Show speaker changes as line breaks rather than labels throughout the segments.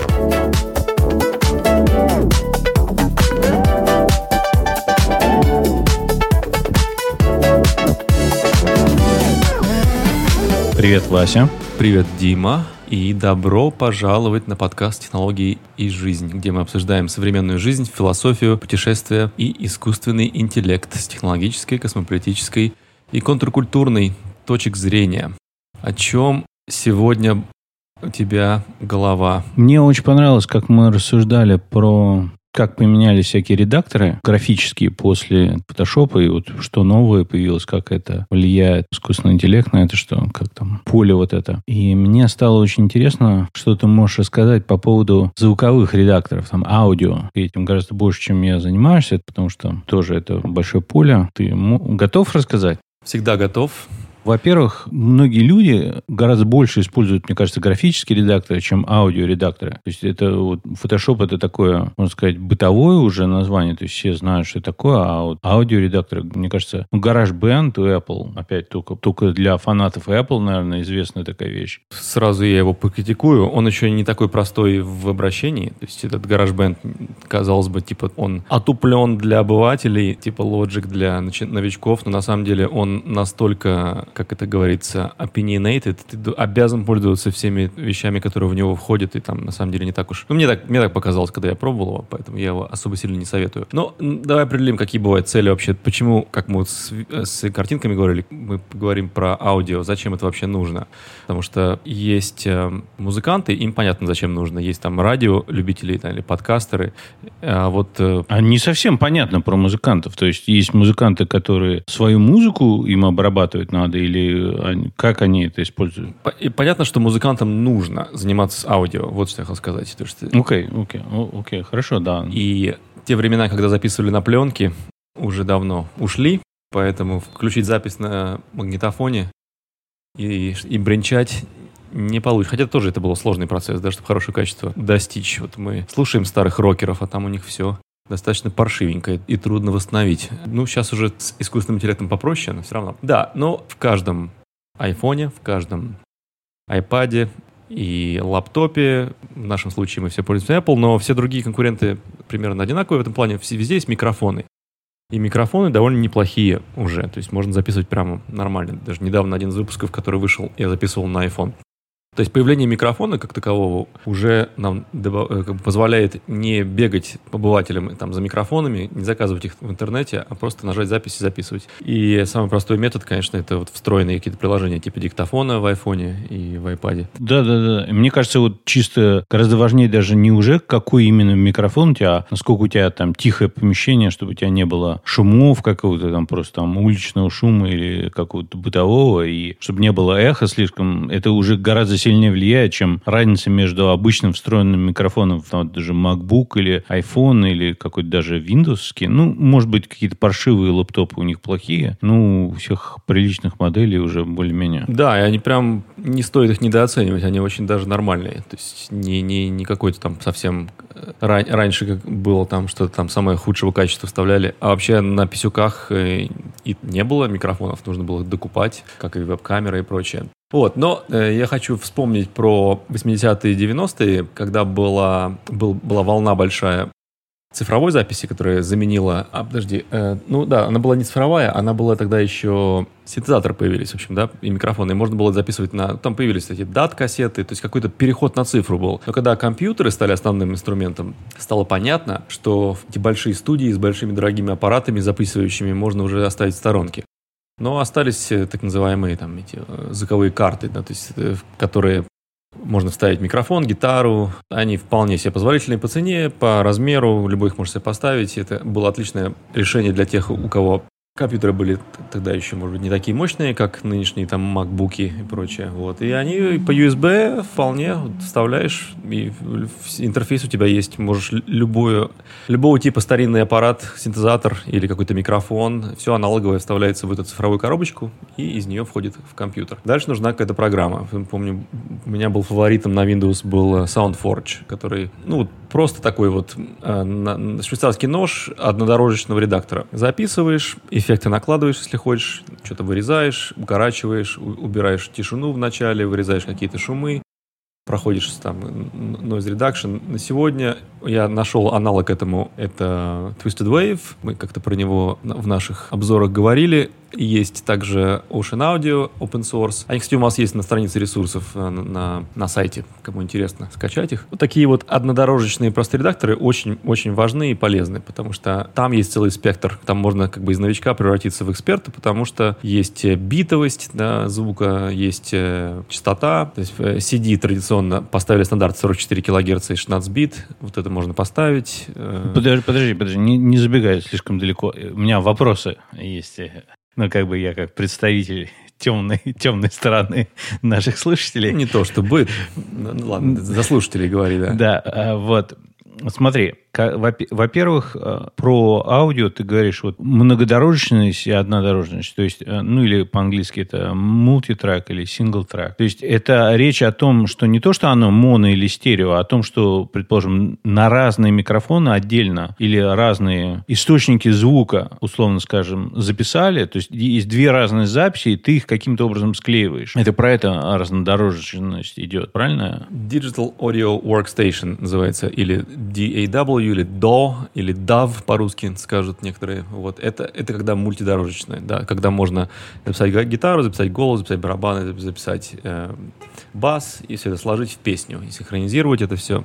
Привет, Вася.
Привет, Дима. И добро пожаловать на подкаст «Технологии и жизнь», где мы обсуждаем современную жизнь, философию, путешествия и искусственный интеллект с технологической, космополитической и контркультурной точек зрения. О чем сегодня у тебя голова?
Мне очень понравилось, как мы рассуждали про как поменялись всякие редакторы графические после фотошопа, и вот что новое появилось, как это влияет искусственный интеллект на это, что как там поле вот это. И мне стало очень интересно, что ты можешь рассказать по поводу звуковых редакторов, там аудио. Ты этим гораздо больше, чем я занимаюсь, потому что тоже это большое поле. Ты готов рассказать?
Всегда готов.
Во-первых, многие люди гораздо больше используют, мне кажется, графические редакторы, чем аудиоредакторы. То есть это вот Photoshop это такое, можно сказать, бытовое уже название, то есть все знают, что это такое, а вот аудиоредакторы, мне кажется, GarageBand у Apple, опять только для фанатов Apple, наверное, известная такая вещь.
Сразу я его покритикую, он еще не такой простой в обращении, то есть этот GarageBand, казалось бы, типа он отуплен для обывателей, типа Logic для новичков, но на самом деле он настолько, как это говорится, opinionated, ты обязан пользоваться всеми вещами, которые в него входят, и там на самом деле не так уж... мне так показалось, когда я пробовал его, поэтому я его особо сильно не советую. Но давай определим, какие бывают цели вообще. Почему, как мы вот с картинками говорили, мы поговорим про аудио, зачем это вообще нужно. Потому что есть музыканты, им понятно, зачем нужно. Есть там радиолюбители или подкастеры.
А не совсем понятно про музыкантов. То есть есть музыканты, которые свою музыку им обрабатывать надо, или как они это используют?
И понятно, что музыкантам нужно заниматься с аудио. Вот что я хотел сказать.
Окей, хорошо, да.
И те времена, когда записывали на пленке, уже давно ушли, поэтому включить запись на магнитофоне и бренчать не получится. Хотя тоже это был сложный процесс, да, чтобы хорошее качество достичь. Вот мы слушаем старых рокеров, а там у них все достаточно паршивенько и трудно восстановить. Сейчас уже с искусственным интеллектом попроще, но все равно. Да, но в каждом айфоне, в каждом айпаде и лаптопе, в нашем случае мы все пользуемся Apple, но все другие конкуренты примерно одинаковые в этом плане. Везде есть микрофоны. И микрофоны довольно неплохие уже. То есть можно записывать прямо нормально. Даже недавно один из выпусков, который вышел, я записывал на iPhone. То есть появление микрофона как такового уже нам позволяет не бегать по обывателям там, за микрофонами, не заказывать их в интернете, а просто нажать запись и записывать. И самый простой метод, конечно, это вот встроенные какие-то приложения типа диктофона в айфоне и в айпаде.
Да. Мне кажется, вот чисто гораздо важнее даже не уже какой именно микрофон у тебя, а насколько у тебя там тихое помещение, чтобы у тебя не было шумов какого-то там просто там уличного шума или какого-то бытового, и чтобы не было эха слишком. Это уже гораздо сильнее влияет, чем разница между обычным встроенным микрофоном, там, даже MacBook или iPhone или какой-то даже Windows-ский. Может быть, какие-то паршивые лэптопы у них плохие, у всех приличных моделей уже более-менее.
Да, и они прям не стоит их недооценивать, они очень даже нормальные. То есть не какой-то там совсем... Раньше как было там что-то там самое худшего качества вставляли, а вообще на писюках и не было микрофонов, нужно было докупать, как и веб-камеры и прочее. Но я хочу вспомнить про 80-е и 90-е, когда была волна большая цифровой записи, которая заменила... она была не цифровая, она была тогда еще... Синтезаторы появились, в общем, да, и микрофоны. И можно было записывать там появились эти DAT-кассеты, то есть какой-то переход на цифру был. Но когда компьютеры стали основным инструментом, стало понятно, что эти большие студии с большими дорогими аппаратами, записывающими, можно уже оставить в сторонке. Но остались так называемые там эти звуковые карты, да, то есть, в которые можно вставить микрофон, гитару. Они вполне себе позволительные по цене, по размеру, любой их можно себе поставить. Это было отличное решение для тех, у кого компьютеры были тогда еще, может быть, не такие мощные, как нынешние там макбуки и прочее. И они по USB вполне вставляешь, и интерфейс у тебя есть. Можешь любого типа старинный аппарат, синтезатор или какой-то микрофон, все аналоговое вставляется в эту цифровую коробочку, и из нее входит в компьютер. Дальше нужна какая-то программа. Помню, у меня был фаворитом на Windows был SoundForge, который, просто такой швейцарский нож однодорожечного редактора. Записываешь, эффекты накладываешь, если хочешь, что-то вырезаешь, укорачиваешь, убираешь тишину в начале, вырезаешь какие-то шумы. проходишь там noise reduction. На сегодня я нашел аналог этому, это Twisted Wave. Мы как-то про него в наших обзорах говорили. Есть также Ocean Audio, open source. Они, кстати, у нас есть на странице ресурсов на сайте, кому интересно скачать их. Вот такие вот однодорожечные просто редакторы очень важны и полезны, потому что там есть целый спектр. Там можно как бы из новичка превратиться в эксперта, потому что есть битовость, да, звука, есть частота. То есть CD традиционно поставили стандарт 44 кГц и 16 бит. Вот это можно поставить.
Подожди, не забегай слишком далеко. У меня вопросы есть. Ну, как бы я как представитель темной стороны наших слушателей.
Не то чтобы. Ну, ладно, за слушателей говори, да.
Да, вот. Смотри, во-первых, про аудио ты говоришь вот многодорожечность и однодорожность, то есть, ну или по-английски это мультитрек или сингл-трек. То есть это речь о том, что не то, что оно моно или стерео, а о том, что, предположим, на разные микрофоны отдельно или разные источники звука, условно скажем, записали, то есть есть две разные записи, и ты их каким-то образом склеиваешь. Это про это разнодорожность идет, правильно?
Digital Audio Workstation называется, или DAW, или DAW, или DAW по-русски скажут некоторые. Вот. Это когда мультидорожечное, да, когда можно записать гитару, записать голос, записать барабаны, записать бас, и все это сложить в песню, и синхронизировать это все.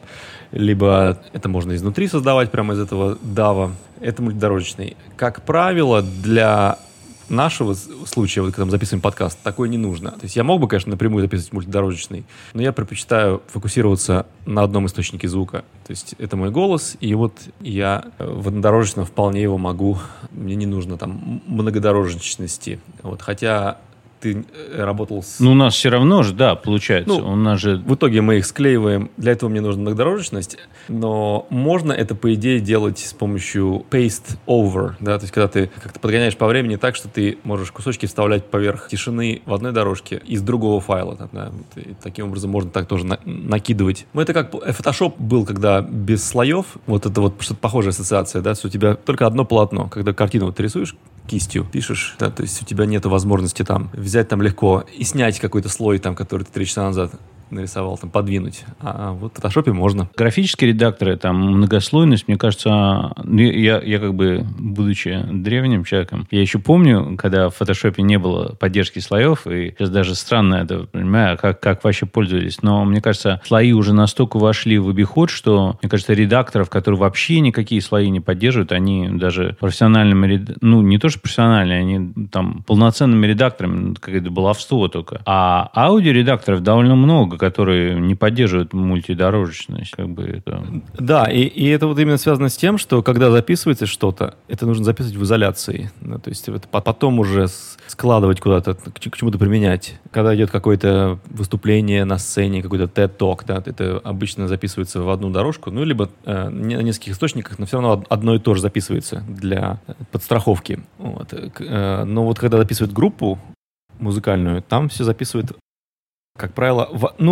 Либо это можно изнутри создавать, прямо из этого DAW. Это мультидорожечный. Как правило, для нашего случая, вот когда мы записываем подкаст, такое не нужно. То есть я мог бы, конечно, напрямую записывать мультидорожечный, но я предпочитаю фокусироваться на одном источнике звука. То есть это мой голос, и вот я в однодорожечном вполне его могу. Мне не нужно там многодорожечности. Вот, хотя ты работал с...
Ну, у нас все равно же, да, получается.
Ну,
у нас же...
В итоге мы их склеиваем. Для этого мне нужна многодорожечность. Но можно это, по идее, делать с помощью paste over. Да? То есть, когда ты как-то подгоняешь по времени так, что ты можешь кусочки вставлять поверх тишины в одной дорожке из другого файла. Да? И таким образом можно так тоже накидывать. Ну, это как Photoshop был, когда без слоев. Вот это вот что-то похожая ассоциация. Да? Что у тебя только одно полотно. Когда картину вот ты рисуешь, кистью пишешь, да, то есть у тебя нет возможности там взять там легко и снять какой-то слой, там, который ты 3 часа назад нарисовал, там, подвинуть. А вот в фотошопе можно.
Графические редакторы, там, многослойность, мне кажется, я как бы, будучи древним человеком, я еще помню, когда в фотошопе не было поддержки слоев, и сейчас даже странно это, понимаю, как вообще пользовались, но мне кажется, слои уже настолько вошли в обиход, что, мне кажется, редакторов, которые вообще никакие слои не поддерживают, они даже профессиональными, ну, не то, что профессиональные, они там полноценными редакторами, какое-то баловство только. А аудиоредакторов довольно много, которые не поддерживают мультидорожечность. Как бы это...
Да, и это вот именно связано с тем, что когда записывается что-то, это нужно записывать в изоляции. Да, то есть это потом уже складывать куда-то, к чему-то применять. Когда идет какое-то выступление на сцене, какой-то TED-Talk, да, это обычно записывается в одну дорожку, ну, либо на нескольких источниках, но все равно одно и то же записывается для подстраховки. Вот. Но вот когда записывают группу музыкальную, там все записывают, как правило,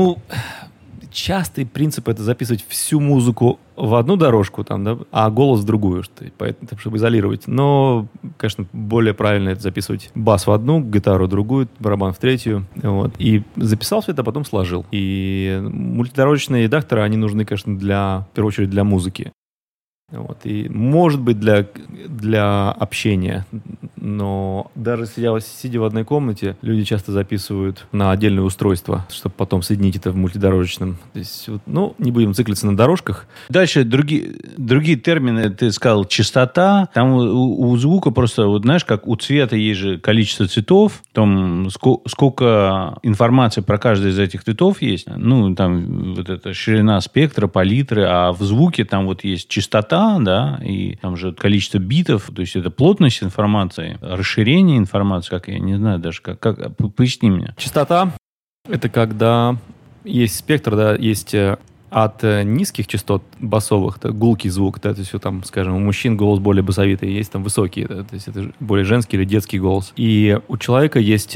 частый принцип — это записывать всю музыку в одну дорожку, там, да, а голос в другую, чтобы изолировать. Но, конечно, более правильно это записывать бас в одну, гитару в другую, барабан в третью. Вот. И записал все это, а потом сложил. И мультидорожечные редакторы, они нужны, конечно, в первую очередь для музыки. Вот. И, может быть, для общения. Но даже сидя в одной комнате, люди часто записывают на отдельное устройство, чтобы потом соединить это в мультидорожечном. То есть, ну, не будем циклиться на дорожках.
Дальше другие термины. Ты сказал частота. Там у звука просто, вот знаешь, как у цвета есть же количество цветов, там сколько информации про каждый из этих цветов есть. Ну, там вот эта ширина спектра, палитры, а в звуке там вот есть частота, да, и там же количество битов, то есть это плотность информации, расширение информации, как я не знаю даже, как поясни мне.
Частота — это когда есть спектр, да, есть от низких частот басовых, это гулкий звук, да, то есть, там, скажем, у мужчин голос более басовитый, есть там высокий, да, то есть это более женский или детский голос. И у человека есть,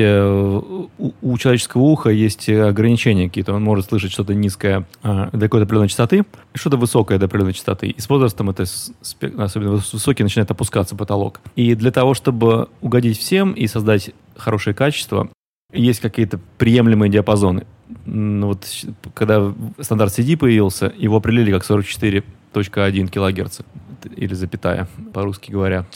у человеческого уха есть ограничения какие-то, он может слышать что-то низкое до какой-то определенной частоты, и что-то высокое до определенной частоты. И с возрастом это, особенно высокий, начинает опускаться потолок. И для того, чтобы угодить всем и создать хорошее качество, есть какие-то приемлемые диапазоны. вот когда стандарт CD появился, его определили как 44.1 кГц, или запятая, по-русски говоря,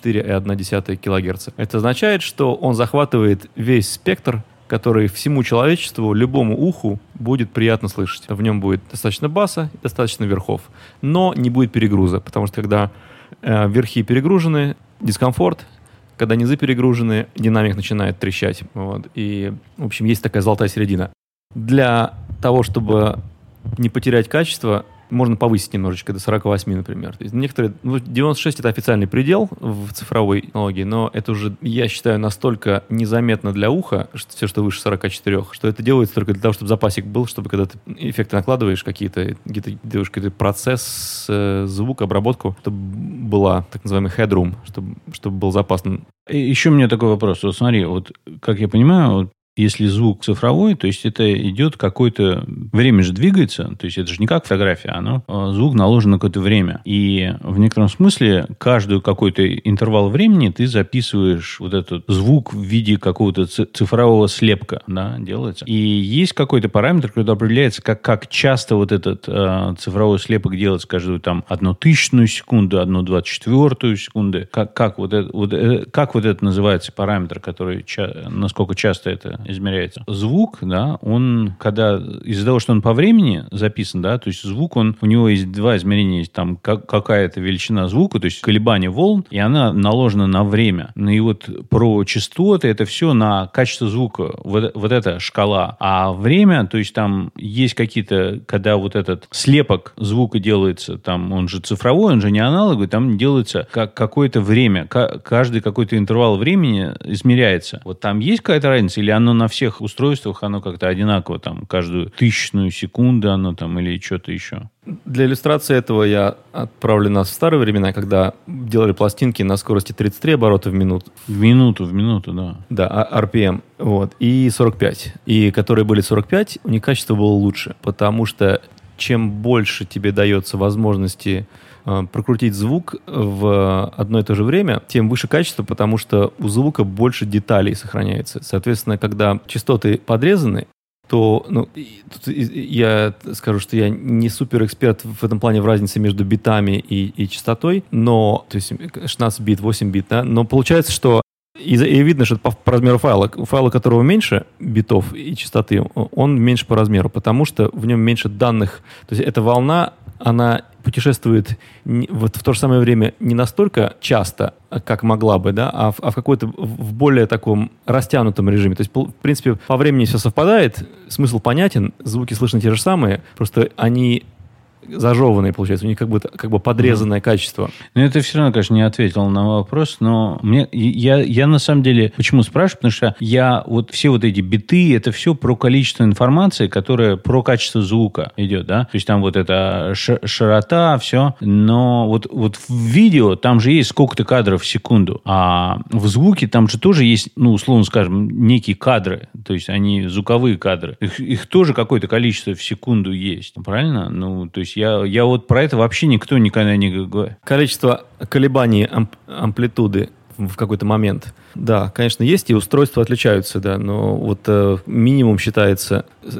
44,1 кГц. Это означает, что он захватывает весь спектр, который всему человечеству, любому уху будет приятно слышать. В нем будет достаточно баса, достаточно верхов, но не будет перегруза, потому что когда верхи перегружены, дискомфорт, когда низы перегружены, динамик начинает трещать. Вот. И, в общем, есть такая золотая середина. Для того, чтобы не потерять качество, можно повысить немножечко до 48, например. То есть некоторые, 96 — это официальный предел в цифровой технологии, но это уже, я считаю, настолько незаметно для уха, что все, что выше 44, что это делается только для того, чтобы запасик был, чтобы когда ты эффекты накладываешь, какие-то делаешь какой-то процесс, звук, обработку, чтобы была так называемый headroom, чтобы был запас.
Еще у меня такой вопрос. Вот смотри, вот как я понимаю, вот если звук цифровой, то есть это идет какое-то... Время же двигается, то есть это же не как фотография, звук наложен на какое-то время. И в некотором смысле каждый какой-то интервал времени ты записываешь вот этот звук в виде какого-то цифрового слепка, да, делается. И есть какой-то параметр, который определяется, как часто вот этот цифровой слепок делается каждую там 1/1000 секунду, 1/24 секунды. Как вот это называется параметр, который насколько часто это измеряется. Звук, да, он, когда из-за того, что он по времени записан, да, то есть звук, у него есть два измерения, есть там какая-то величина звука, то есть колебание волн, и она наложена на время. Ну и вот про частоты, это все на качество звука, вот эта шкала. А время, то есть там есть какие-то, когда вот этот слепок звука делается, там он же цифровой, он же не аналоговый, там делается какое-то время, каждый какой-то интервал времени измеряется. Вот там есть какая-то разница, или оно на всех устройствах, оно как-то одинаково, там, каждую 1000 секунду оно там, или что-то еще?
Для иллюстрации этого я отправлю нас в старые времена, когда делали пластинки на скорости 33 оборота в минуту.
В минуту, да.
Да, RPM, вот, и 45. И которые были 45, у них качество было лучше, потому что чем больше тебе дается возможности прокрутить звук в одно и то же время, тем выше качество, потому что у звука больше деталей сохраняется. Соответственно, когда частоты подрезаны, то я скажу, что я не супер эксперт в этом плане в разнице между битами и частотой, но, то есть 16 бит, 8 бит, да, но получается, что и видно, что по размеру файла, у которого меньше битов и частоты, он меньше по размеру, потому что в нем меньше данных. То есть эта волна, она путешествует вот в то же самое время не настолько часто, как могла бы, да, а в какой-то в более таком растянутом режиме. То есть, в принципе, по времени все совпадает, смысл понятен, звуки слышны те же самые, просто они зажеванные, получается, у них как бы подрезанное качество.
Ну, это все равно, конечно, не ответил на вопрос, но я на самом деле почему спрашиваю, потому что все вот эти биты, это все про количество информации, которая про качество звука идет, да, то есть там вот эта широта, все, но вот в видео там же есть сколько-то кадров в секунду, а в звуке там же тоже есть, условно скажем, некие кадры, то есть они звуковые кадры, их тоже какое-то количество в секунду есть, правильно? То есть я вот про это вообще никто никогда не говорит.
Количество колебаний амплитуды в какой-то момент. Да, конечно, есть, и устройства отличаются, да, но вот минимум считается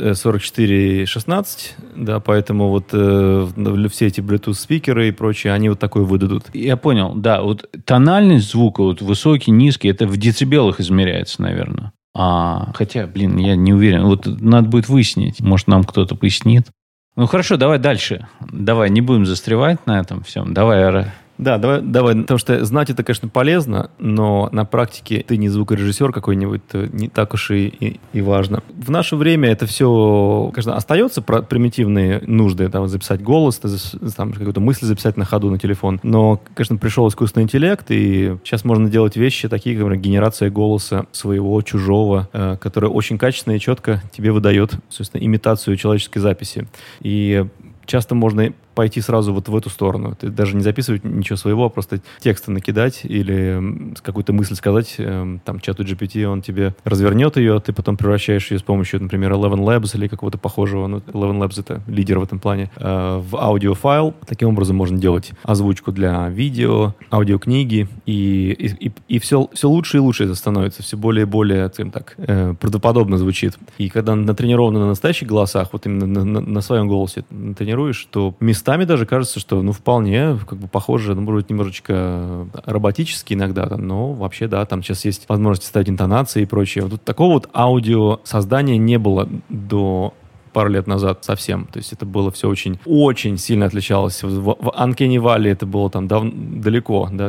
44,16, да, поэтому вот все эти Bluetooth-спикеры и прочее, они вот такое выдадут.
Я понял, да, вот тональность звука, вот высокий, низкий, это в децибелах измеряется, наверное. Хотя, я не уверен, вот надо будет выяснить, может, нам кто-то пояснит. Хорошо, давай дальше. Давай, не будем застревать на этом всем. Давай.
Да, давай, потому что знать это, конечно, полезно, но на практике ты не звукорежиссер какой-нибудь, не так уж и важно. В наше время это все, конечно, остается примитивные нужды, там, записать голос, там, какую-то мысль записать на ходу на телефон, но, конечно, пришел искусственный интеллект, и сейчас можно делать вещи такие, как генерация голоса своего, чужого, которая очень качественно и четко тебе выдает, собственно, имитацию человеческой записи. И часто можно пойти сразу вот в эту сторону. Ты даже не записывать ничего своего, а просто тексты накидать или какую-то мысль сказать, там, чату GPT, он тебе развернет ее, ты потом превращаешь ее с помощью, например, Eleven Labs или какого-то похожего, ну, Eleven Labs — это лидер в этом плане, в аудиофайл. Таким образом можно делать озвучку для видео, аудиокниги, и все лучше и лучше это становится, все более и более, скажем так, правдоподобно звучит. И когда натренировано на настоящих голосах, вот именно на своем голосе тренируешь, то местами даже кажется, что, ну, вполне как бы похоже, ну, может быть, немножечко роботически иногда, но вообще, да, там сейчас есть возможность ставить интонации и прочее. Вот такого вот аудио создания не было до пару лет назад совсем. То есть это было все очень, очень сильно отличалось. В Uncanny Valley это было там далеко, да,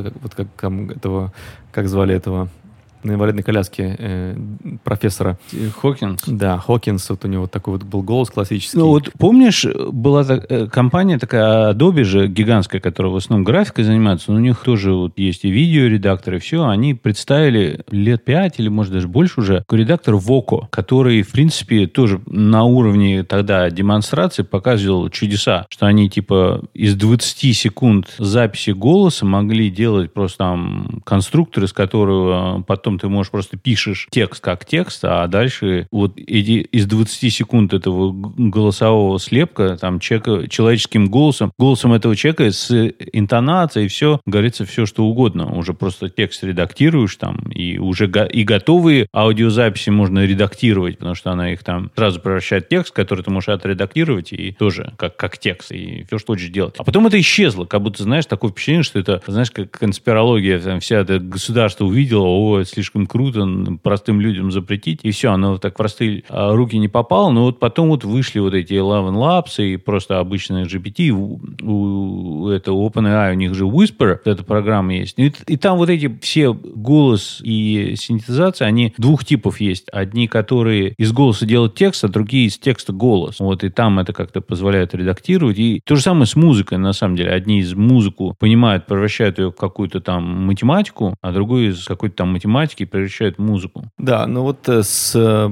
как звали этого на инвалидной коляске профессора.
Хокинс.
Да, Хокинс, вот у него такой вот был голос классический.
Ну вот помнишь, была компания такая, Adobe же, гигантская, которая в основном графикой занимается, но у них тоже вот есть и видеоредактор, и все. Они представили лет 5 или, может, даже больше уже, редактор Voco, который, в принципе, тоже на уровне тогда демонстрации показывал чудеса, что они типа из 20 секунд записи голоса могли делать просто там конструктор, из которого потом ты можешь просто пишешь текст как текст, а дальше вот из 20 секунд этого голосового слепка там человеческим голосом этого человека с интонацией, все, говорится, все что угодно. Уже просто текст редактируешь там, и уже и готовые аудиозаписи можно редактировать, потому что она их там сразу превращает в текст, который ты можешь отредактировать, и тоже как текст, и все, что хочешь делать. А потом это исчезло, как будто, знаешь, такое впечатление, что это, знаешь, как конспирология, там, вся это государство увидело, слишком круто простым людям запретить, и все, оно так в простые руки не попало, но вот потом вот вышли вот эти Eleven Labs и просто обычные GPT, у этого OpenAI, у них же Whisper, эта программа есть, и там вот эти все голос и синтезация, они двух типов есть. Одни, которые из голоса делают текст, а другие из текста голос. Вот, и там это как-то позволяет редактировать. И то же самое с музыкой, на самом деле. Одни из музыку понимают, превращают ее в какую-то там математику, а другой из какой-то там математики превращает в музыку.
Да, ну вот с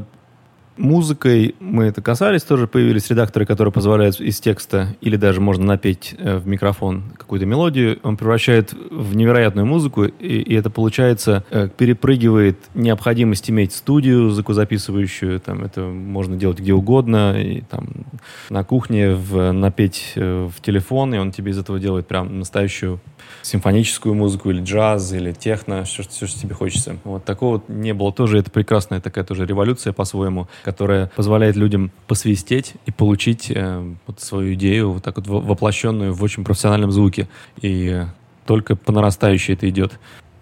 музыкой мы это касались, тоже появились редакторы, которые позволяют из текста или даже можно напеть в микрофон какую-то мелодию, он превращает в невероятную музыку, и это получается, перепрыгивает необходимость иметь студию звукозаписывающую, там это можно делать где угодно, и там на кухне напеть в телефон, и он тебе из этого делает прям настоящую симфоническую музыку, или джаз, или техно, все, что тебе хочется. Вот такого вот не было тоже, это прекрасная такая тоже революция по-своему, которая позволяет людям посвистеть и получить вот свою идею вот так вот воплощенную в очень профессиональном звуке. И только по нарастающей это идет.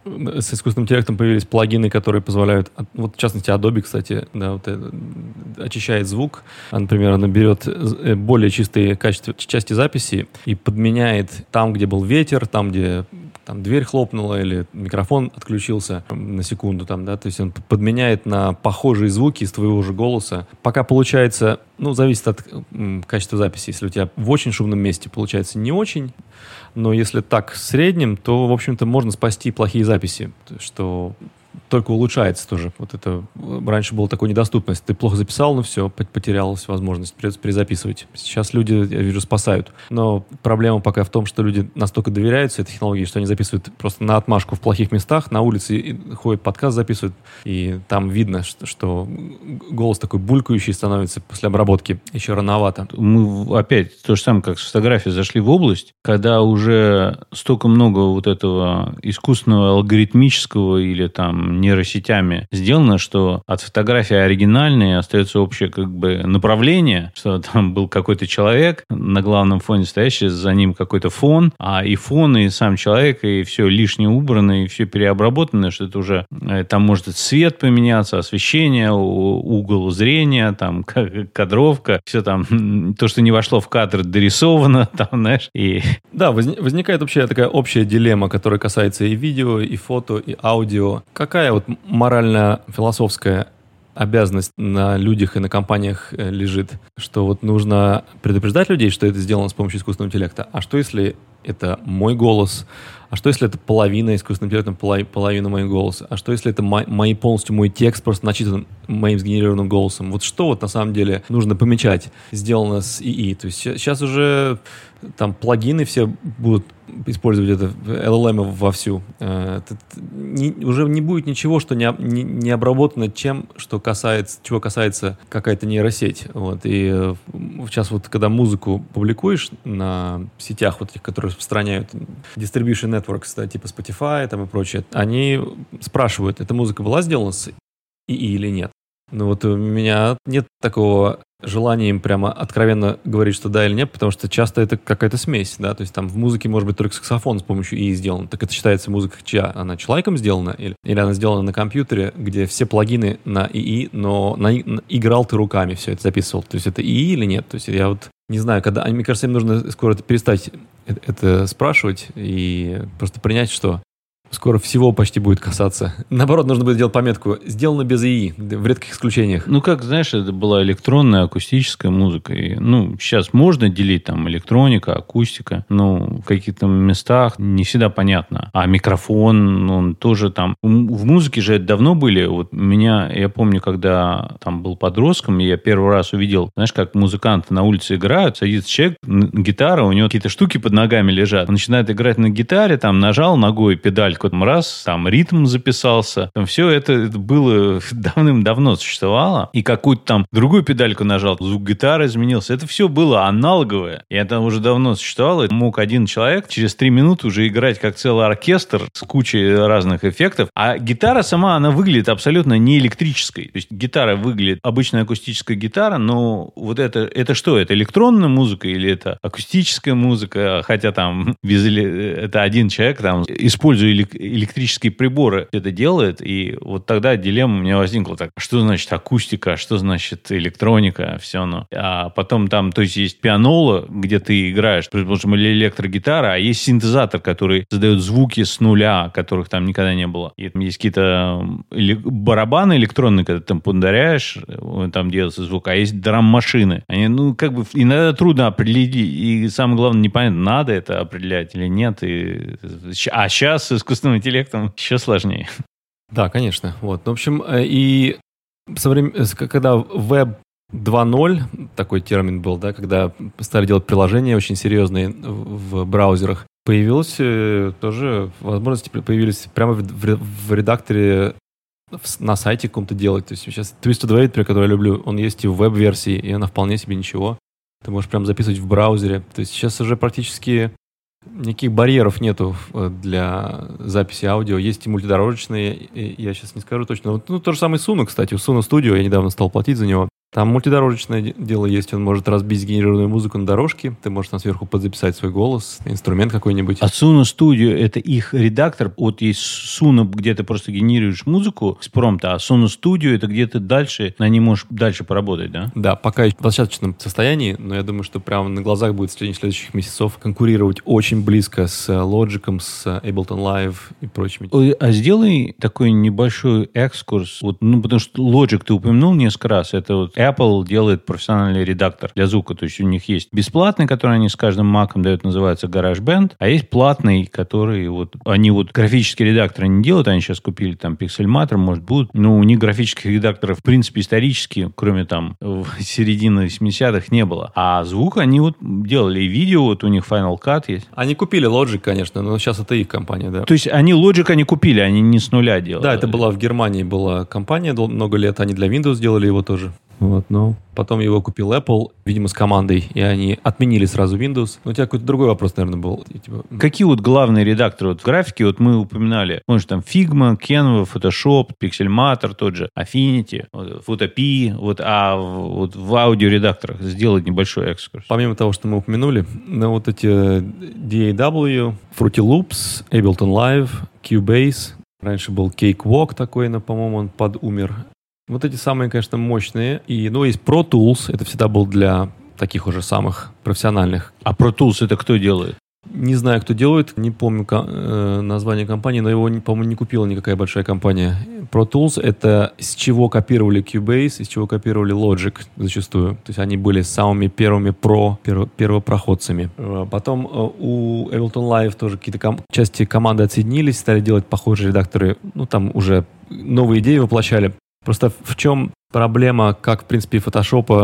С искусственным интеллектом появились плагины, которые позволяют, вот в частности Adobe, кстати, да, вот очищает звук. Например, она берет более чистые части записи и подменяет там, где был ветер, там, где там дверь хлопнула или микрофон отключился на секунду, там, да, то есть он подменяет на похожие звуки из твоего же голоса. Пока получается, ну, зависит от качества записи. Если у тебя в очень шумном месте получается не очень, но если так в среднем, то, в общем-то, можно спасти плохие записи, что только улучшается тоже. Вот это раньше была такая недоступность. Ты плохо записал, ну все, потерялась возможность перезаписывать. Сейчас люди, я вижу, спасают. Но проблема пока в том, что люди настолько доверяются этой технологии, что они записывают просто на отмашку в плохих местах, на улице ходят, подкаст записывают, и там видно, что голос такой булькающий становится после обработки. Еще рановато.
Мы опять то же самое, как с фотографией, зашли в область, когда уже столько много вот этого искусственного алгоритмического или там нейросетями сделано, что от фотографии оригинальной остается общее как бы направление, что там был какой-то человек на главном фоне стоящий, за ним какой-то фон, а и фон, и сам человек, и все лишнее убрано, и все переобработано, что это уже там может цвет поменяться, освещение, угол зрения, там кадровка, все там, то, что не вошло в кадр, дорисовано, там, знаешь, и...
Да, возникает вообще такая общая дилемма, которая касается и видео, и фото, и аудио. Какая вот морально-философская обязанность на людях и на компаниях лежит, что вот нужно предупреждать людей, что это сделано с помощью искусственного интеллекта, а что если это мой голос, а что если это половина искусственного интеллекта, половина моего голоса, а что если это полностью мой текст просто начитан моим сгенерированным голосом, вот что вот на самом деле нужно помечать, сделано с ИИ, то есть сейчас уже там плагины все будут использовать это LLM вовсю. Уже не будет ничего, что не обработано чего касается какая-то нейросеть. Вот. И сейчас вот, когда музыку публикуешь на сетях, вот этих, которые распространяют distribution networks, да, типа Spotify там и прочее, они спрашивают, эта музыка была сделана с ИИ или нет. Ну вот у меня нет такого желания им прямо откровенно говорить, что да или нет, потому что часто это какая-то смесь, да, то есть там в музыке может быть только саксофон с помощью ИИ сделан, так это считается музыка чья? Она человеком сделана или она сделана на компьютере, где все плагины на ИИ, но играл ты руками, все это записывал, то есть это ИИ или нет, то есть я вот не знаю, мне кажется, им нужно скоро перестать это спрашивать и просто принять, что скоро всего почти будет касаться. Наоборот, нужно будет делать пометку «Сделано без ИИ», в редких исключениях.
Ну, как, знаешь, это была электронная, акустическая музыка. И, сейчас можно делить там электроника, акустика. В каких-то местах не всегда понятно. А микрофон, он тоже там... В музыке же это давно были. Вот я помню, когда там был подростком, я первый раз увидел, знаешь, как музыканты на улице играют, садится человек, гитара, у него какие-то штуки под ногами лежат. Он начинает играть на гитаре, там нажал ногой педальку, раз, там ритм записался. Там все это было давным-давно существовало. И какую-то там другую педальку нажал, звук гитары изменился. Это все было аналоговое. И это уже давно существовало. Мог один человек через 3 минуты уже играть как целый оркестр с кучей разных эффектов. А гитара сама, она выглядит абсолютно не электрической. То есть гитара выглядит, обычная акустическая гитара, но вот это что? Это электронная музыка или это акустическая музыка? Хотя там это один человек там, используя электрические приборы это делает, и вот тогда дилемма у меня возникла так, что значит акустика, что значит электроника, все, а потом там, то есть пианола, где ты играешь, предположим, или электрогитара, а есть синтезатор, который создает звуки с нуля, которых там никогда не было. И там есть какие-то барабаны электронные, когда ты там ударяешь, там делается звук, а есть драм-машины. Они, иногда трудно определить, и самое главное, непонятно, надо это определять или нет. А сейчас с искусственным интеллектом еще сложнее.
Да, конечно. Вот. В общем, и когда Web 2.0, такой термин был, да, когда стали делать приложения очень серьезные в браузерах, появилась тоже возможности, появились прямо в редакторе на сайте каком-то делать. То есть сейчас Twisted Fate, который я люблю, он есть и в веб-версии, и она вполне себе ничего. Ты можешь прям записывать в браузере. То есть сейчас уже практически никаких барьеров нету для записи аудио. Есть и мультидорожечные, я сейчас не скажу точно. То же самое Suno, кстати. У Suno Studio я недавно стал платить за него. Там мультидорожечное дело есть. Он может разбить сгенерированную музыку на дорожки. Ты можешь там сверху подзаписать свой голос, инструмент какой-нибудь.
А Suno Studio — это их редактор. Вот есть Suno, где ты просто генерируешь музыку с промпта, а Suno Studio — это где ты дальше, на ней можешь дальше поработать, да?
Да, пока в достаточном состоянии, но я думаю, что прямо на глазах будет в течение следующих месяцев конкурировать очень близко с Logic, с Ableton Live и прочими.
А сделай такой небольшой экскурс. Потому что Logic ты упомянул несколько раз. Это вот Apple делает профессиональный редактор для звука. То есть у них есть бесплатный, который они с каждым маком дают, называется GarageBand, а есть платный, который они графические редакторы не делают, они сейчас купили там Pixelmator, может, будут. Но у них графических редакторов, в принципе, исторически, кроме там середины 80-х, не было. А звук они делали и видео, у них Final Cut есть.
Они купили Logic, конечно, но сейчас это их компания, да.
То есть Logic они купили, они не с нуля делали.
Да, это была в Германии была компания много лет, они для Windows делали его тоже. Но потом его купил Apple, видимо, с командой, и они отменили сразу Windows. Но у тебя какой-то другой вопрос, наверное, был.
Какие главные редакторы в графике? Мы упоминали, может, там Figma, Canva, Photoshop, Pixelmator тот же, Affinity, Photopea, в аудиоредакторах сделать небольшой экскурс.
Помимо того, что мы упомянули, эти DAW, Fruity Loops, Ableton Live, Cubase, раньше был Cakewalk такой, но, по-моему, он подумер. Эти самые, конечно, мощные. И, есть Pro Tools. Это всегда был для таких уже самых профессиональных.
А Pro Tools это кто делает?
Не знаю, кто делает. Не помню название компании, но его, по-моему, не купила никакая большая компания. Pro Tools — это с чего копировали Cubase, из чего копировали Logic зачастую. То есть они были самыми первыми первопроходцами. Потом у Ableton Live тоже какие-то части команды отсоединились, стали делать похожие редакторы. Там уже новые идеи воплощали. Просто в чем проблема, как, в принципе, и Photoshop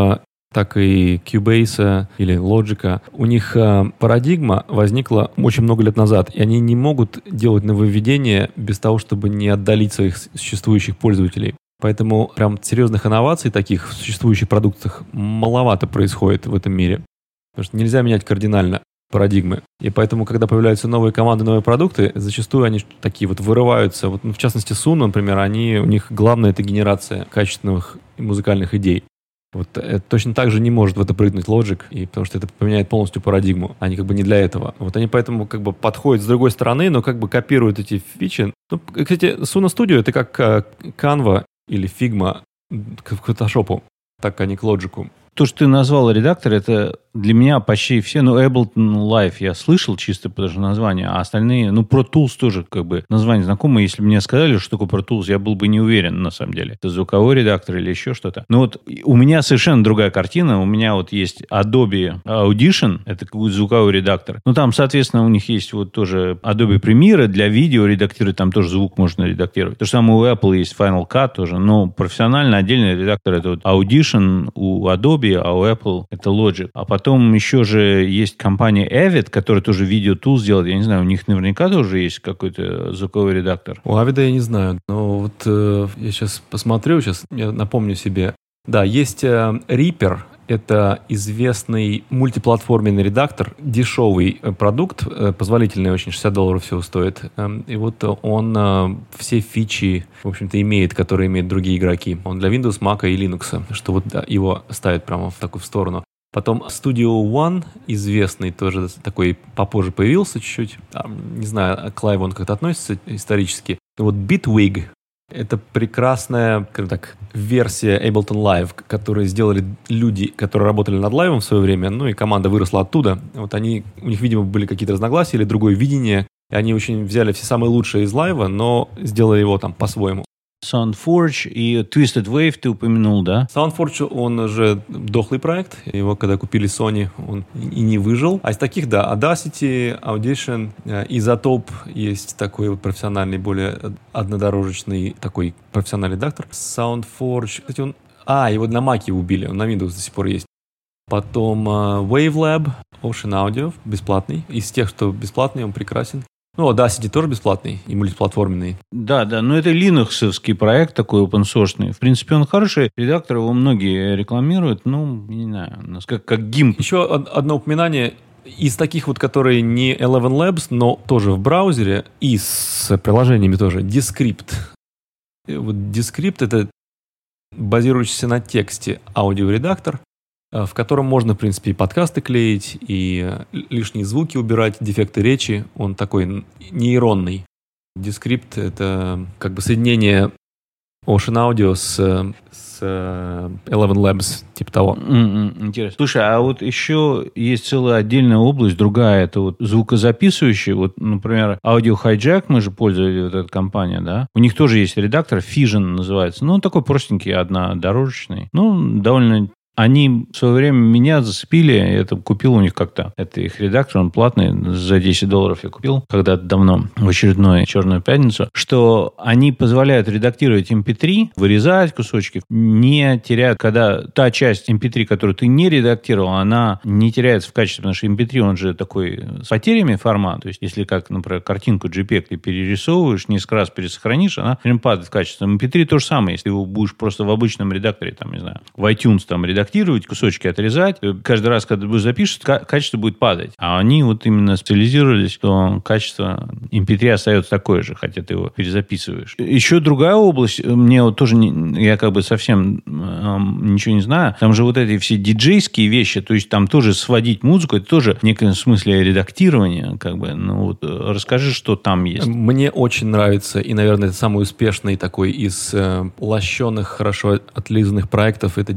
так и Cubase или Logic. У них парадигма возникла очень много лет назад, и они не могут делать нововведения без того, чтобы не отдалить своих существующих пользователей. Поэтому прям серьезных инноваций таких в существующих продуктах маловато происходит в этом мире. Потому что нельзя менять кардинально парадигмы. И поэтому, когда появляются новые команды, новые продукты, зачастую они такие вот вырываются. Вот, в частности, Sun, например, у них главное — это генерация качественных музыкальных идей. Вот точно так же не может в это прыгнуть Logic, потому что это поменяет полностью парадигму. Они как бы не для этого. Вот они поэтому как бы подходят с другой стороны, но как бы копируют эти фичи. Ну, кстати, Suno Studio — это как Canva или Figma к Photoshop, так они к Logic.
То, что ты назвал редактор, это для меня почти все, Ableton Live я слышал чисто потому что название, а остальные, Pro Tools тоже как бы название знакомое. Если бы мне сказали, что такое Pro Tools, я был бы не уверен на самом деле. Это звуковой редактор или еще что-то. Но вот у меня совершенно другая картина. У меня вот есть Adobe Audition, это какой-то звуковой редактор. Там, соответственно, у них есть вот тоже Adobe Premiere для видео редактировать, там тоже звук можно редактировать. То же самое у Apple есть Final Cut тоже, но профессионально отдельный редактор это вот Audition у Adobe, а у Apple это Logic. А потом еще же есть компания Avid, которая тоже видео-тулс делает. Я не знаю, у них наверняка тоже есть какой-то звуковой редактор.
У Avid я не знаю, но вот я сейчас посмотрю, я напомню себе. Да, есть Reaper. Это известный мультиплатформенный редактор, дешевый продукт, позволительный очень, $60 всего стоит. И вот он все фичи, в общем-то, имеет, которые имеют другие игроки. Он для Windows, Mac и Linux, что вот его ставят прямо в такую сторону. Потом Studio One, известный, тоже такой попозже появился чуть-чуть. Не знаю, к Live он как-то относится исторически. Вот Bitwig. Это прекрасная, скажем так, версия Ableton Live, которую сделали люди, которые работали над лайвом в свое время, и команда выросла оттуда. Вот у них, видимо, были какие-то разногласия или другое видение, и они очень взяли все самые лучшие из лайва, но сделали его там по-своему.
SoundForge и Twisted Wave ты упомянул, да?
SoundForge, он уже дохлый проект. Его, когда купили Sony, он и не выжил. А из таких, да, Audacity, Audition, Isotope есть такой вот профессиональный, более однодорожечный такой профессиональный редактор. SoundForge, кстати, его на Mac убили, он на Windows до сих пор есть. Потом Wavelab, Ocean Audio, бесплатный. Из тех, что бесплатный, он прекрасен. Audacity тоже бесплатный и мультиплатформенный.
Да, но это линуксовский проект такой open-source. В принципе, он хороший. Редактор его многие рекламируют. Не знаю, как GIMP.
Еще одно упоминание. Из таких вот, которые не Eleven Labs, но тоже в браузере и с приложениями тоже. Descript. Вот Descript — это базирующийся на тексте аудиоредактор, в котором можно, в принципе, и подкасты клеить, и лишние звуки убирать, дефекты речи. Он такой нейронный. Descript — это как бы соединение Ocean Audio с Eleven Labs, типа того.
Интересно. Слушай, а вот еще есть целая отдельная область, другая, это вот звукозаписывающие. Вот, например, Audio Hijack, мы же пользовались, вот эта компания, да? У них тоже есть редактор, Fission называется. Он такой простенький, однодорожечный. Довольно... Они в свое время меня зацепили, это купил у них как-то. Это их редактор, он платный, за $10 я купил когда-то давно, в очередную «Черную пятницу», что они позволяют редактировать MP3, вырезать кусочки, не теряют, когда та часть MP3, которую ты не редактировал, она не теряется в качестве, потому что MP3, он же такой с потерями формат, то есть если как, например, картинку JPEG ты перерисовываешь, несколько раз пересохранишь, она прям падает в качестве. MP3 то же самое, если ты его будешь просто в обычном редакторе, там, не знаю, в iTunes там редактировать, кусочки отрезать. Каждый раз, когда ты будешь запишешь, качество будет падать. А они вот именно специализировались, что качество MP3 остается такое же, хотя ты его перезаписываешь. Еще другая область, мне вот тоже, я как бы совсем ничего не знаю, там же вот эти все диджейские вещи, то есть там тоже сводить музыку, это тоже в некотором смысле редактирование, как бы, расскажи, что там есть.
Мне очень нравится, и, наверное, это самый успешный такой из лощеных, хорошо отлизанных проектов, это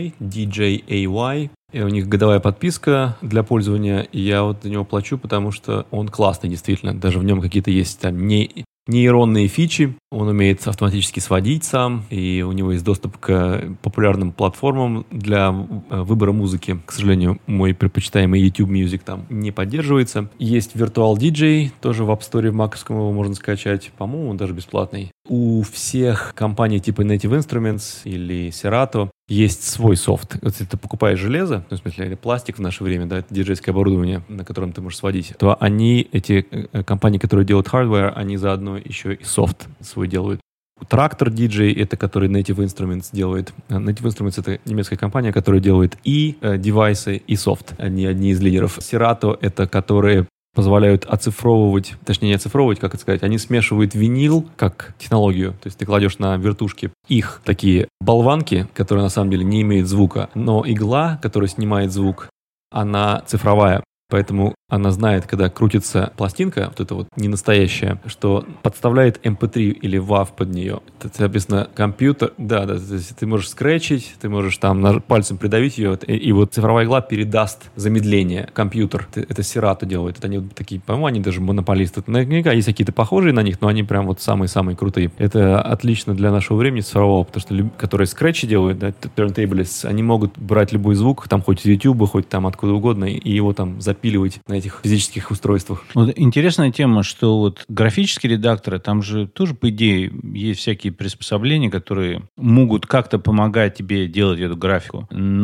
DJAY. И у них годовая подписка для пользования, и я вот за него плачу, потому что он классный, действительно. Даже в нем какие-то есть там нейронные фичи. Он умеет автоматически сводить сам, и у него есть доступ к популярным платформам для выбора музыки. К сожалению, мой предпочитаемый YouTube Music там не поддерживается. Есть Virtual DJ, тоже в App Store в маковском его можно скачать. По-моему, он даже бесплатный. У всех компаний типа Native Instruments или Serato есть свой софт. Вот если ты покупаешь железо, в смысле, или пластик в наше время, да, это диджейское оборудование, на котором ты можешь сводить, то эти компании, которые делают hardware, они заодно еще и софт свой делают. Tractor DJ, это который Native Instruments делает. Native Instruments — это немецкая компания, которая делает и девайсы, и софт. Они одни из лидеров. Serato — это которые позволяют оцифровывать, точнее не оцифровывать, как это сказать, они смешивают винил как технологию. То есть ты кладешь на вертушки их такие болванки, которые на самом деле не имеют звука, но игла, которая снимает звук, она цифровая. Поэтому она знает, когда крутится пластинка, вот эта вот не настоящая, что подставляет MP3 или WAV под нее. Это, соответственно, компьютер, да, то есть ты можешь скретчить, ты можешь там пальцем придавить ее, и вот цифровая игла передаст замедление. Компьютер, это Serato делает. Это они вот такие, по-моему, они даже монополисты. Наверняка есть какие-то похожие на них, но они прям вот самые-самые крутые. Это отлично для нашего времени цифрового, потому что которые скретчи делают, да, turntablists, они могут брать любой звук, там хоть из YouTube, хоть там откуда угодно, и его там запиливать на этих физических устройствах.
Вот интересная тема, что вот графические редакторы, там же тоже, по идее, есть всякие приспособления, которые могут как-то помогать тебе делать эту графику,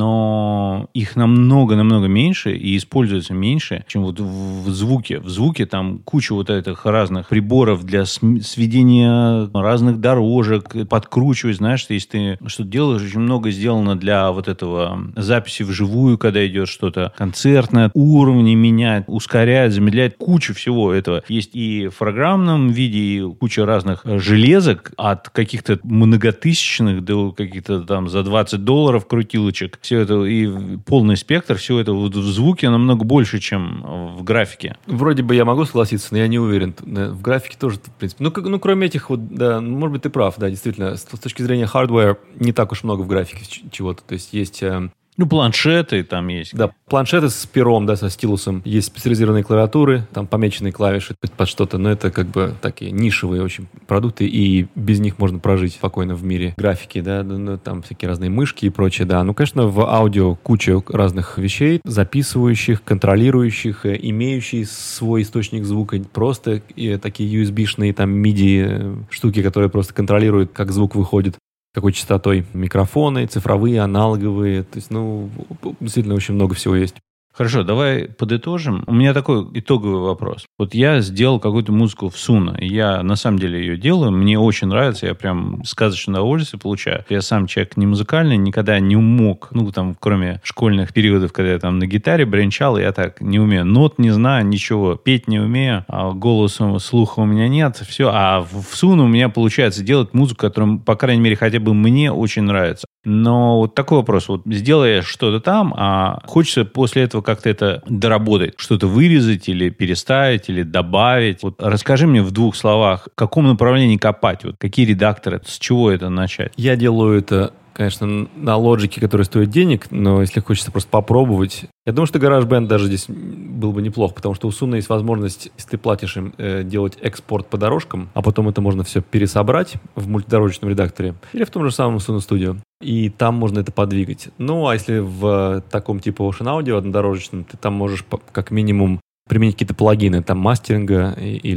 но их намного-намного меньше и используется меньше, чем вот в звуке. В звуке там куча вот этих разных приборов для сведения разных дорожек, подкручивать, знаешь, что если ты что-то делаешь, очень много сделано для вот этого записи вживую, когда идет что-то концертное, уровни менять, ускоряет, замедляет, куча всего этого. Есть и в программном виде, и куча разных железок, от каких-то многотысячных до каких-то там за $20 крутилочек. Все это и полный спектр, все это вот в звуке намного больше, чем в графике.
Вроде бы я могу согласиться, но я не уверен. В графике тоже, в принципе. Ну, кроме этих вот, да, может быть, ты прав, да, действительно. С точки зрения hardware не так уж много в графике чего-то. То есть есть...
Ну, планшеты там есть.
Да, планшеты с пером, да, со стилусом. Есть специализированные клавиатуры, там помеченные клавиши под что-то, но это как бы такие нишевые очень продукты, и без них можно прожить спокойно в мире графики, да, ну, там всякие разные мышки и прочее, да. Ну, конечно, в аудио куча разных вещей, записывающих, контролирующих, имеющие свой источник звука, просто такие USB-шные там MIDI штуки, которые просто контролируют, как звук выходит, какой частотой, микрофоны, цифровые, аналоговые. То есть, ну, действительно очень много всего есть.
Хорошо, давай подытожим. У меня такой итоговый вопрос. Вот я сделал какую-то музыку в Suno. Я на самом деле ее делаю. Мне очень нравится. Я прям сказочное удовольствие получаю. Я сам человек не музыкальный, никогда не мог, ну, там, кроме школьных периодов, когда я там на гитаре бренчал, я так не умею. Нот не знаю, ничего. Петь не умею. А голосом, слуха у меня нет. Все. А в Suno у меня получается делать музыку, которая, по крайней мере, хотя бы мне очень нравится. Но вот такой вопрос. Вот сделай что-то там, а хочется после этого как-то это доработать. Что-то вырезать или переставить, или добавить. Вот расскажи мне в 2 словах, в каком направлении копать? Вот какие редакторы? С чего это начать?
Я делаю это, конечно, на лоджике, который стоит денег, но если хочется просто попробовать... Я думаю, что GarageBand даже здесь был бы неплох, потому что у Suno есть возможность, если ты платишь им, делать экспорт по дорожкам, а потом это можно все пересобрать в мультидорожечном редакторе или в том же самом Suno Studio. И там можно это подвигать. Ну, а если в таком типа Ocean Audio однодорожечном, ты там можешь как минимум применить какие-то плагины, там, мастеринга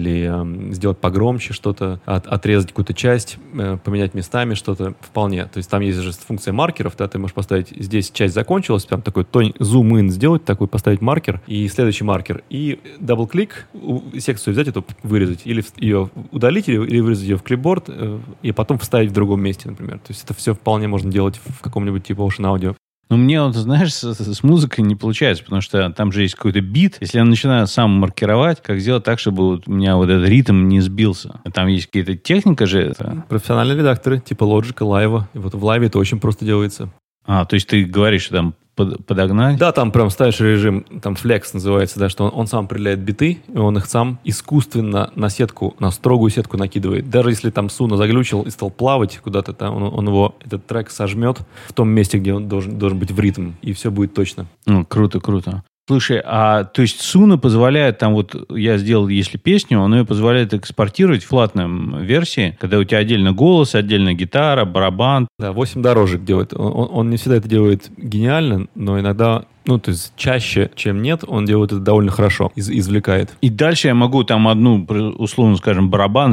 или сделать погромче что-то, отрезать какую-то часть, поменять местами что-то вполне. То есть там есть же функция маркеров, да, ты можешь поставить, здесь часть закончилась, там такой зум-ин сделать, такой поставить маркер и следующий маркер. И дабл-клик, секцию взять эту, вырезать, или ее удалить, или вырезать ее в клипборд, и потом вставить в другом месте, например. То есть это все вполне можно делать в каком-нибудь типа Ocean Audio.
Но мне, вот, знаешь, с музыкой не получается, потому что там же есть какой-то бит. Если я начинаю сам маркировать, как сделать так, чтобы вот у меня вот этот ритм не сбился? Там есть какая-то техника же. Это...
Профессиональные редакторы, типа Logic, Live. И вот в Live это очень просто делается.
То есть ты говоришь, что там подогнать?
Да, там прям ставишь режим, там Flex называется, да, что он сам определяет биты, и он их сам искусственно на сетку, на строгую сетку накидывает. Даже если там Suno заглючил и стал плавать куда-то, там он его, этот трек сожмет в том месте, где он должен быть в ритм, и все будет точно.
Круто, круто. Слушай, то есть Suno позволяет, там вот я сделал, если песню, оно ее позволяет экспортировать в флатной версии, когда у тебя отдельно голос, отдельно гитара, барабан.
Да, 8 дорожек делает. Он не всегда это делает гениально, но иногда... Ну, то есть чаще, чем нет, он делает это довольно хорошо, извлекает.
И дальше я могу там одну, условно скажем, барабан сделать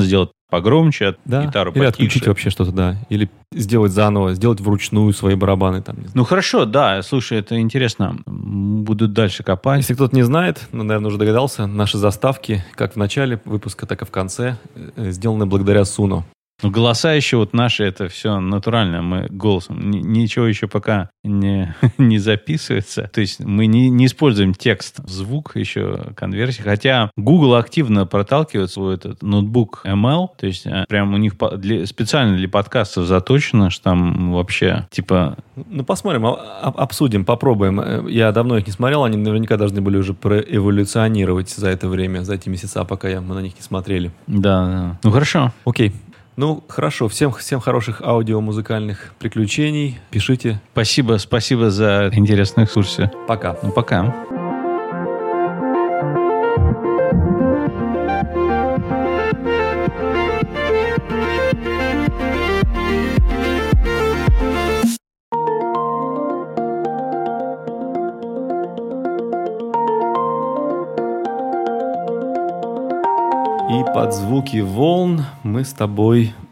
погромче,
Да.
гитару
Или отключить
потише.
вообще что-то, да. Или сделать заново, сделать вручную свои барабаны. Там, не знаю.
Ну, хорошо, да. Слушай, это интересно. Буду дальше копать.
Если кто-то не знает, ну, наверное, уже догадался, наши заставки, как в начале выпуска, так и в конце, сделаны благодаря Suno.
Ну, голоса еще вот наши, это все натурально. Мы голосом. Ничего еще пока не записывается. То есть мы не используем текст, звук еще, конверсии. Хотя Google активно проталкивает свой этот ноутбук ML. То есть прям у них специально для подкастов заточено, что там вообще типа...
Ну, посмотрим, обсудим, попробуем. Я давно их не смотрел, они наверняка должны были уже проэволюционировать за это время, за эти месяца, пока мы на них не смотрели.
Да. Ну, хорошо.
Окей. Ну, хорошо. Всем хороших аудиомузыкальных приключений. Пишите.
Спасибо за интересную экскурсию.
Пока.
Ну, пока.
И под звуки волн мы с тобой